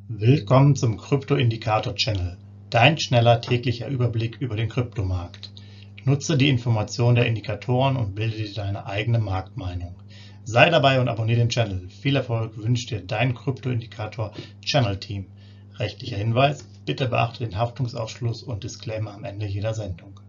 Willkommen zum Krypto-Indikator-Channel, dein schneller täglicher Überblick über den Kryptomarkt. Nutze die Informationen der Indikatoren und bilde dir deine eigene Marktmeinung. Sei dabei und abonniere den Channel. Viel Erfolg wünscht dir dein Krypto-Indikator-Channel-Team. Rechtlicher Hinweis: Bitte beachte den Haftungsausschluss und Disclaimer am Ende jeder Sendung.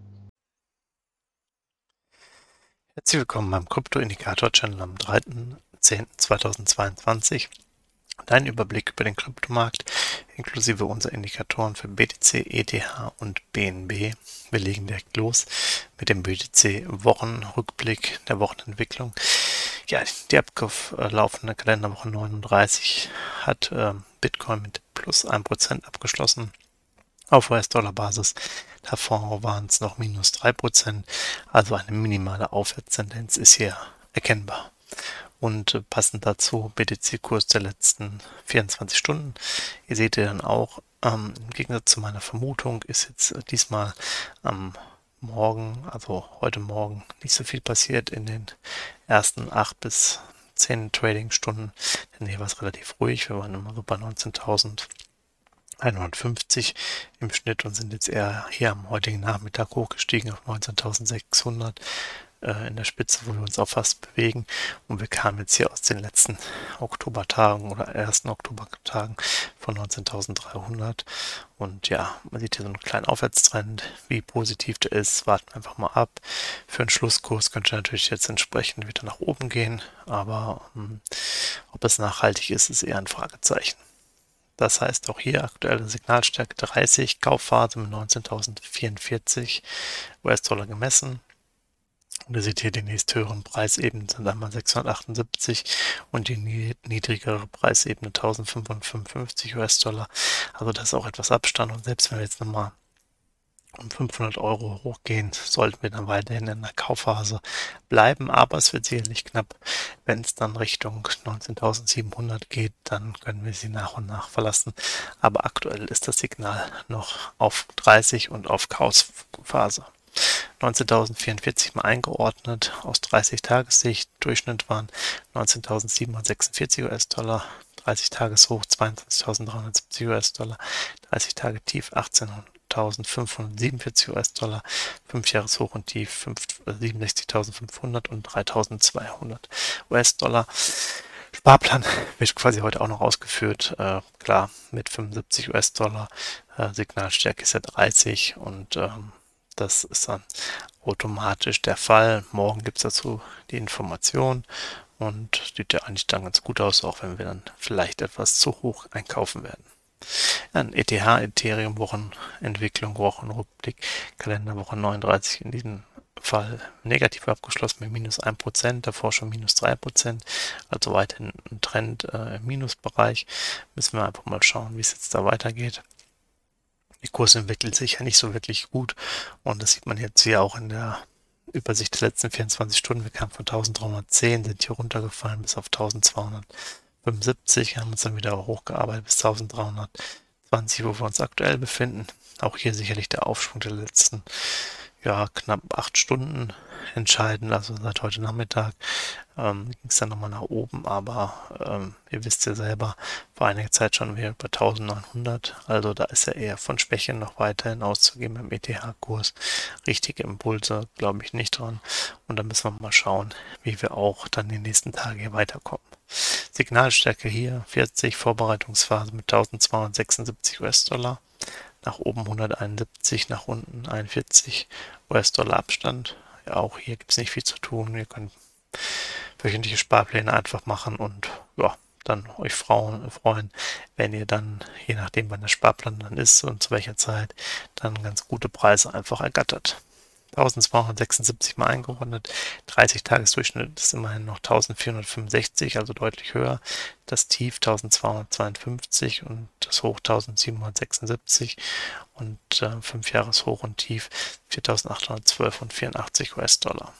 Herzlich willkommen beim Krypto-Indikator-Channel am 3.10.2022. Dein Überblick über den Kryptomarkt inklusive unserer Indikatoren für BTC, ETH und BNB. Wir legen direkt los mit dem BTC-Wochenrückblick der Wochenentwicklung. Ja, die ablaufende Kalenderwoche 39 hat Bitcoin mit plus 1% abgeschlossen. Auf US-Dollar-Basis. Davor waren es noch minus 3%, also eine minimale Aufwärtstendenz ist hier erkennbar. Und passend dazu BTC-Kurs der letzten 24 Stunden. Ihr seht ja dann auch, im Gegensatz zu meiner Vermutung ist jetzt diesmal am Morgen, also heute Morgen, nicht so viel passiert in den ersten 8 bis 10 Trading-Stunden. Denn hier war es relativ ruhig. Wir waren immer so bei 19.150 im Schnitt und sind jetzt eher hier am heutigen Nachmittag hochgestiegen auf 19.600 in der Spitze, wo wir uns auch fast bewegen. Und wir kamen jetzt hier aus den letzten Oktobertagen oder ersten Oktobertagen von 19.300. Und ja, man sieht hier so einen kleinen Aufwärtstrend. Wie positiv der ist, warten wir einfach mal ab. Für einen Schlusskurs könnte natürlich jetzt entsprechend wieder nach oben gehen. Aber ob es nachhaltig ist, ist eher ein Fragezeichen. Das heißt auch hier aktuelle Signalstärke 30, Kaufphase mit 19.044 US-Dollar gemessen. Und ihr seht hier, die nächsthöheren Preisebenen sind einmal 678 und die niedrigere Preisebene 1555 US-Dollar. Also das ist auch etwas Abstand. Und selbst wenn wir jetzt nochmal um 500 Euro hochgehen, sollten wir dann weiterhin in der Kaufphase bleiben. Aber es wird sicherlich knapp. Wenn es dann Richtung 19.700 geht, dann können wir sie nach und nach verlassen. Aber aktuell ist das Signal noch auf 30 und auf Kaufphase. 19.044 mal eingeordnet aus 30-Tages-Sicht. Durchschnitt waren 19.746 US-Dollar, 30-Tages-Hoch 22.370 US-Dollar, 30-Tage Tief 18.547 US-Dollar, 5-Jahres-Hoch und Tief 67.500 und 3.200 US-Dollar. Sparplan wird quasi heute auch noch ausgeführt, klar, mit 75 US-Dollar, Signalstärke ist ja 30 und das ist dann automatisch der Fall. Morgen gibt es dazu die Information und sieht ja eigentlich dann ganz gut aus, auch wenn wir dann vielleicht etwas zu hoch einkaufen werden. Dann ETH, Ethereum, Wochenentwicklung, Wochenrückblick, Kalenderwoche 39 in diesem Fall negativ abgeschlossen mit minus 1%, davor schon minus 3%, also weiterhin ein Trend im Minusbereich. Müssen wir einfach mal schauen, wie es jetzt da weitergeht. Die Kurse entwickeln sich ja nicht so wirklich gut und das sieht man jetzt hier auch in der Übersicht der letzten 24 Stunden. Wir kamen von 1310, sind hier runtergefallen bis auf 1275, haben uns dann wieder hochgearbeitet bis 1320, wo wir uns aktuell befinden. Auch hier sicherlich der Aufschwung der letzten knapp 8 Stunden entscheidend, also seit heute Nachmittag ging es dann nochmal nach oben, aber ihr wisst ja selber, vor einiger Zeit schon wieder über 1900, also da ist ja eher von Schwäche noch weiterhin auszugehen beim ETH-Kurs. Richtige Impulse glaube ich nicht dran und da müssen wir mal schauen, wie wir auch dann die nächsten Tage hier weiterkommen. Signalstärke hier 40, Vorbereitungsphase mit 1276 US-Dollar. Nach oben 171, nach unten 41 US-Dollar Abstand. Ja, auch hier gibt es nicht viel zu tun. Ihr könnt wöchentliche Sparpläne einfach machen und ja, dann euch freuen, wenn ihr dann, je nachdem wann der Sparplan dann ist und zu welcher Zeit, dann ganz gute Preise einfach ergattert. 1276 mal eingerundet, 30-Tages-Durchschnitt ist immerhin noch 1465, also deutlich höher. Das Tief 1252 und das Hoch 1776 und 5-Jahres-Hoch und Tief 4812 und 84 US-Dollar.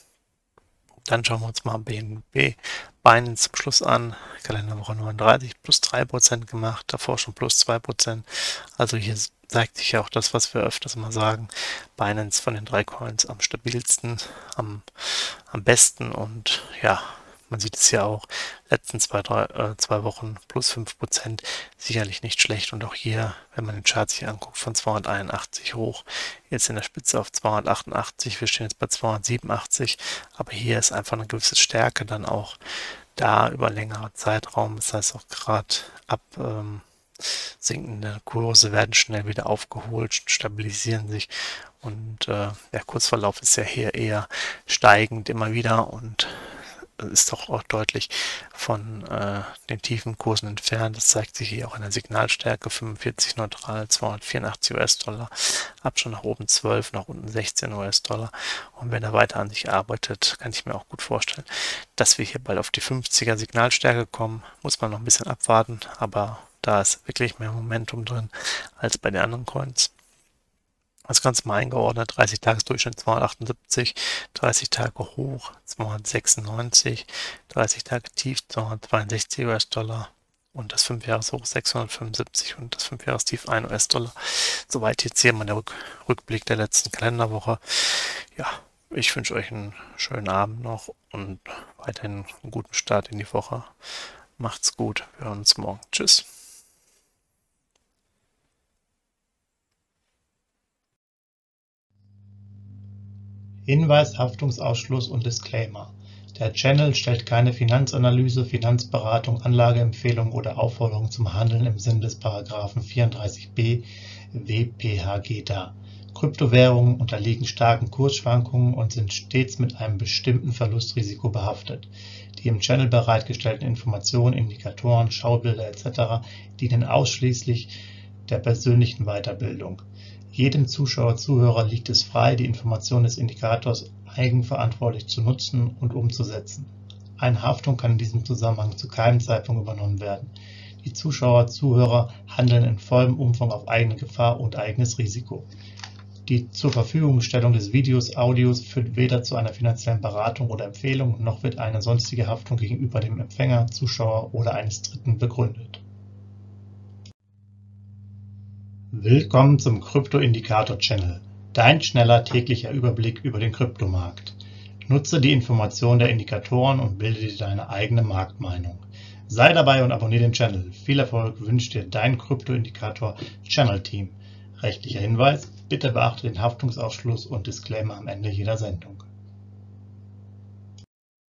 Dann schauen wir uns mal BNB Binance zum Schluss an. Kalenderwoche 39 plus 3% gemacht, davor schon plus 2%. Also hier zeigt sich ja auch das, was wir öfters mal sagen. Binance von den 3 Coins am stabilsten, am besten und ja, Man sieht es ja auch, letzten zwei Wochen plus 5%, sicherlich nicht schlecht. Und auch hier, wenn man den Chart sich anguckt, von 281 hoch, jetzt in der Spitze auf 288, wir stehen jetzt bei 287, aber hier ist einfach eine gewisse Stärke dann auch da über längere Zeitraum. Das heißt auch gerade ab sinkende Kurse werden schnell wieder aufgeholt, stabilisieren sich und der Kursverlauf ist ja hier eher steigend immer wieder und ist doch auch deutlich von den tiefen Kursen entfernt. Das zeigt sich hier auch in der Signalstärke, 45 neutral, 284 US-Dollar, Abstand nach oben 12, nach unten 16 US-Dollar. Und wenn er weiter an sich arbeitet, kann ich mir auch gut vorstellen, dass wir hier bald auf die 50er Signalstärke kommen. Muss man noch ein bisschen abwarten, aber da ist wirklich mehr Momentum drin als bei den anderen Coins. Das Ganze mal eingeordnet, 30-Tages-Durchschnitt 278, 30 Tage hoch 296, 30 Tage tief 262 US-Dollar und das 5-Jahres-Hoch 675 und das 5-Jahres-Tief 1 US-Dollar. Soweit jetzt hier mal der Rückblick der letzten Kalenderwoche. Ja, ich wünsche euch einen schönen Abend noch und weiterhin einen guten Start in die Woche. Macht's gut, wir hören uns morgen. Tschüss. Hinweis, Haftungsausschluss und Disclaimer: Der Channel stellt keine Finanzanalyse, Finanzberatung, Anlageempfehlung oder Aufforderung zum Handeln im Sinne des § 34b WPHG dar. Kryptowährungen unterliegen starken Kursschwankungen und sind stets mit einem bestimmten Verlustrisiko behaftet. Die im Channel bereitgestellten Informationen, Indikatoren, Schaubilder etc. dienen ausschließlich der persönlichen Weiterbildung. Jedem Zuschauer/Zuhörer liegt es frei, die Informationen des Indikators eigenverantwortlich zu nutzen und umzusetzen. Eine Haftung kann in diesem Zusammenhang zu keinem Zeitpunkt übernommen werden. Die Zuschauer/Zuhörer handeln in vollem Umfang auf eigene Gefahr und eigenes Risiko. Die Zurverfügungstellung des Videos, Audios führt weder zu einer finanziellen Beratung oder Empfehlung, noch wird eine sonstige Haftung gegenüber dem Empfänger, Zuschauer oder eines Dritten begründet. Willkommen zum Krypto-Indikator-Channel, dein schneller täglicher Überblick über den Kryptomarkt. Nutze die Informationen der Indikatoren und bilde dir deine eigene Marktmeinung. Sei dabei und abonniere den Channel. Viel Erfolg wünscht dir dein Krypto-Indikator-Channel-Team. Rechtlicher Hinweis: Bitte beachte den Haftungsausschluss und Disclaimer am Ende jeder Sendung.